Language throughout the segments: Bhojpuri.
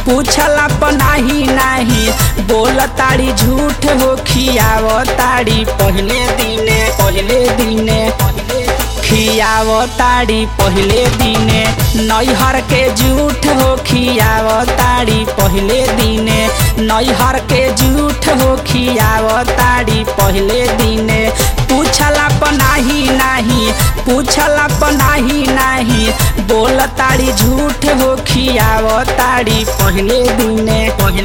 पूछला पनाही नाही बोल ताड़ी झूठ हो खियाव ताड़ी पहले दिने खियाव ताड़ी पहले दिने नैहर के झूठ हो खियाव ताड़ी पहले दिने नैहर के झूठ हो खियाव ताड़ी पहले दिने पूछला पनाही नाही बोल ताड़ी झूठ हो खियाव ताड़ी पहले दिने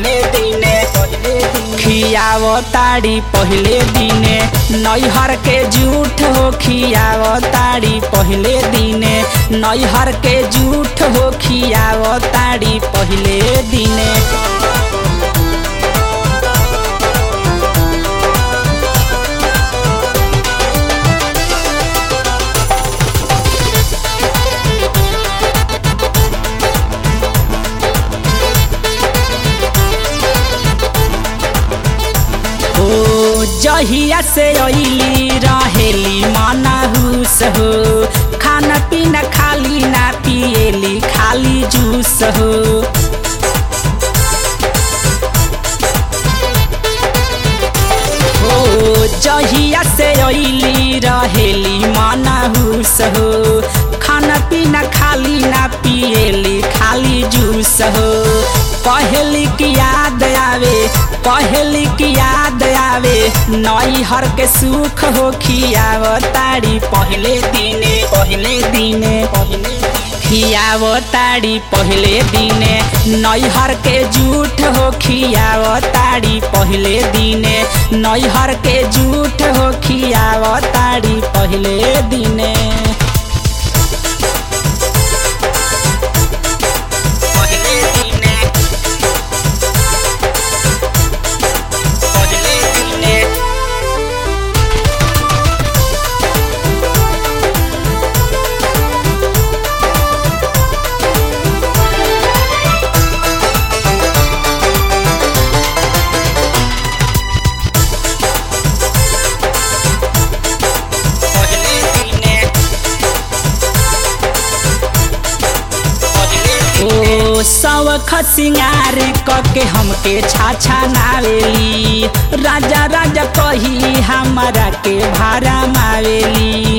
खियाव ताड़ी पहले दिने नैहर के झूठ हो खियाव ताड़ी पहले दिने नैहर के झूठ हो खियाव ताड़ी पहले दिने। जहिया से अइली रहेली मनाहुस हो खाना पीना खाली ना पिएली खाली जूस हो जहिया से अइली रहेली मनाहुस हो खाना पीना खाली ना पिएली खाली जूस हो पहली की याद आवे नैहर के सुख हो खियाव ताड़ी पहले दिने खियाव ताड़ी पहले दिने नैहर के झूठ हो खियाव ताड़ी पहले दिने नैहर के झूठ हो खियाव ताड़ी पहले दिने। सवख सिंगार कके हमके छाछा नावेली राजा राजा कही हमारा के भारा मावेली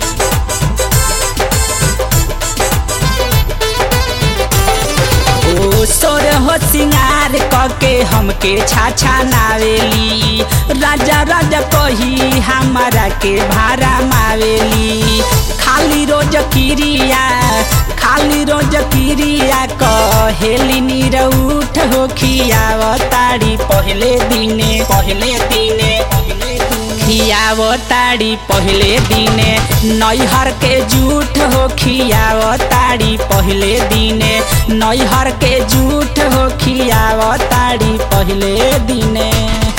सोर हो सिंगार कके हमके छाछा नावेली राजा राजा कही हमारा के भारा मावेली खाली रोज किरिया कहेली निरउठ हो खियाव ताड़ी पहले दिने खियाव ताड़ी पहले दिने नैहर के झूठ हो खियाव ताड़ी पहले दिने नैहर के झूठ हो खियाव ताड़ी पहले दिने।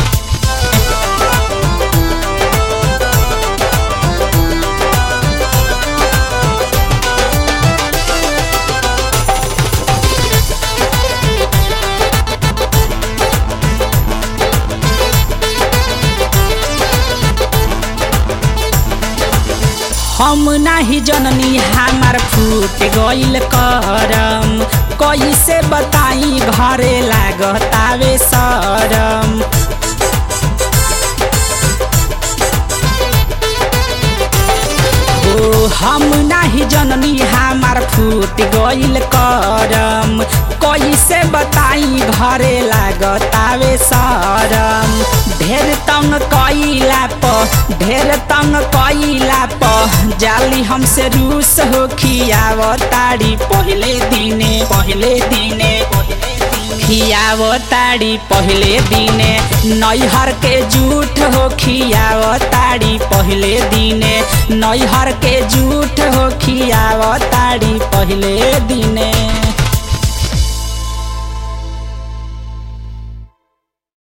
हम नाही जननी हमार फूट गइल करम कैसे बताई घरे लागतावे शरम हम नाही जननी हमार फूट गइल करम कैसे बताई घरे लागतावे शरम ढेर तंग कइला प जाली हमसे रूस हो खियाव ताड़ी पहले दिने खियाव ताड़ी पहले दिने नैहर के झूठ हो खियाव ताड़ी पहले दिने नैहर के झूठ हो खियाव ताड़ी पहले दिने।